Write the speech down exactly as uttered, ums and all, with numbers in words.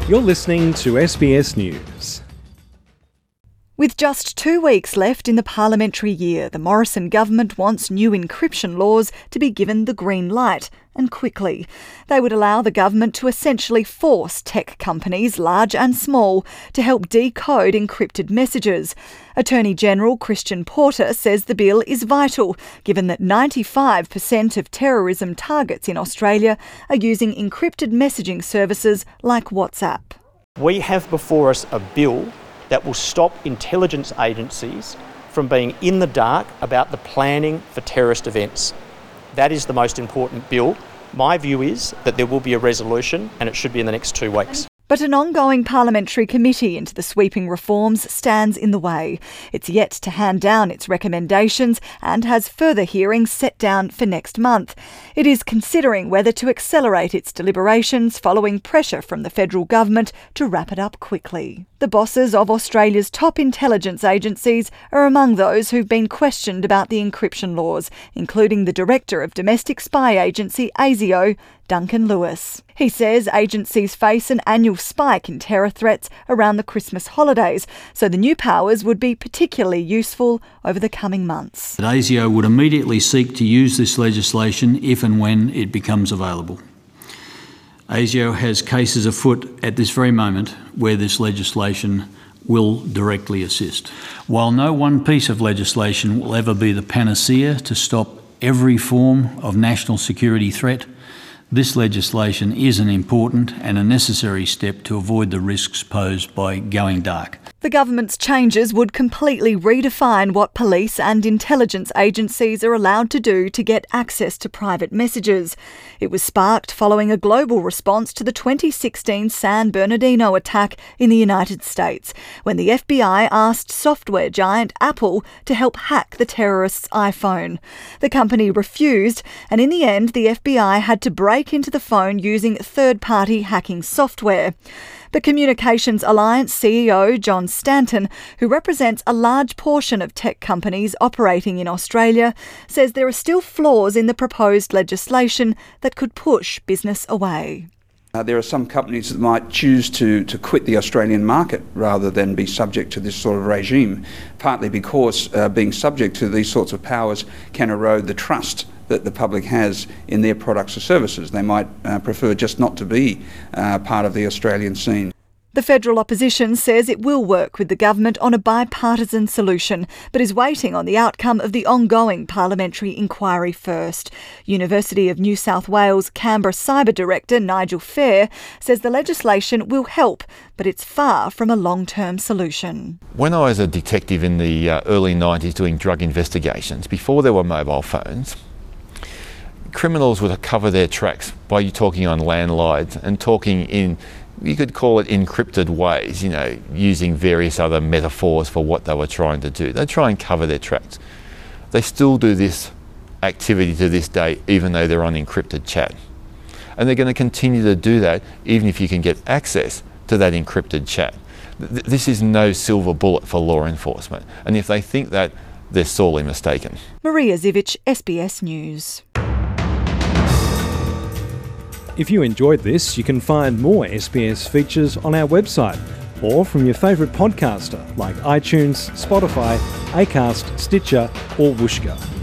You're listening to S B S News. With just two weeks left in the parliamentary year, the Morrison government wants new encryption laws to be given the green light, and quickly. They would allow the government to essentially force tech companies, large and small, to help decode encrypted messages. Attorney General Christian Porter says the bill is vital, given that ninety-five percent of terrorism targets in Australia are using encrypted messaging services like WhatsApp. We have before us a bill that will stop intelligence agencies from being in the dark about the planning for terrorist events. That is the most important bill. My view is that there will be a resolution and it should be in the next two weeks. But an ongoing parliamentary committee into the sweeping reforms stands in the way. It's yet to hand down its recommendations and has further hearings set down for next month. It is considering whether to accelerate its deliberations following pressure from the federal government to wrap it up quickly. The bosses of Australia's top intelligence agencies are among those who've been questioned about the encryption laws, including the director of domestic spy agency ASIO, Duncan Lewis. He says agencies face an annual spike in terror threats around the Christmas holidays, so the new powers would be particularly useful over the coming months. ASIO would immediately seek to use this legislation if and when it becomes available. ASIO has cases afoot at this very moment where this legislation will directly assist. While no one piece of legislation will ever be the panacea to stop every form of national security threat, this legislation is an important and a necessary step to avoid the risks posed by going dark. The government's changes would completely redefine what police and intelligence agencies are allowed to do to get access to private messages. It was sparked following a global response to the twenty sixteen San Bernardino attack in the United States, when the F B I asked software giant Apple to help hack the terrorists' iPhone. The company refused, and in the end, the F B I had to break into the phone using third-party hacking software. The Communications Alliance C E O, John Stanton, who represents a large portion of tech companies operating in Australia, says there are still flaws in the proposed legislation that could push business away. Uh, there are some companies that might choose to, to quit the Australian market rather than be subject to this sort of regime, partly because uh, being subject to these sorts of powers can erode the trust that the public has in their products or services. They might uh, prefer just not to be uh, part of the Australian scene. The federal opposition says it will work with the government on a bipartisan solution, but is waiting on the outcome of the ongoing parliamentary inquiry first. University of New South Wales Canberra Cyber Director Nigel Fair says the legislation will help, but it's far from a long-term solution. When I was a detective in the uh, early nineties doing drug investigations, before there were mobile phones, criminals would cover their tracks by talking on landlines and talking in, you could call it encrypted ways, you know, using various other metaphors for what they were trying to do. They try and cover their tracks. They still do this activity to this day, even though they're on encrypted chat. And they're going to continue to do that even if you can get access to that encrypted chat. Th- this is no silver bullet for law enforcement. And if they think that, they're sorely mistaken. Maria Zivic, S B S News. If you enjoyed this, you can find more S B S features on our website or from your favourite podcaster like iTunes, Spotify, Acast, Stitcher or Whooshkaa.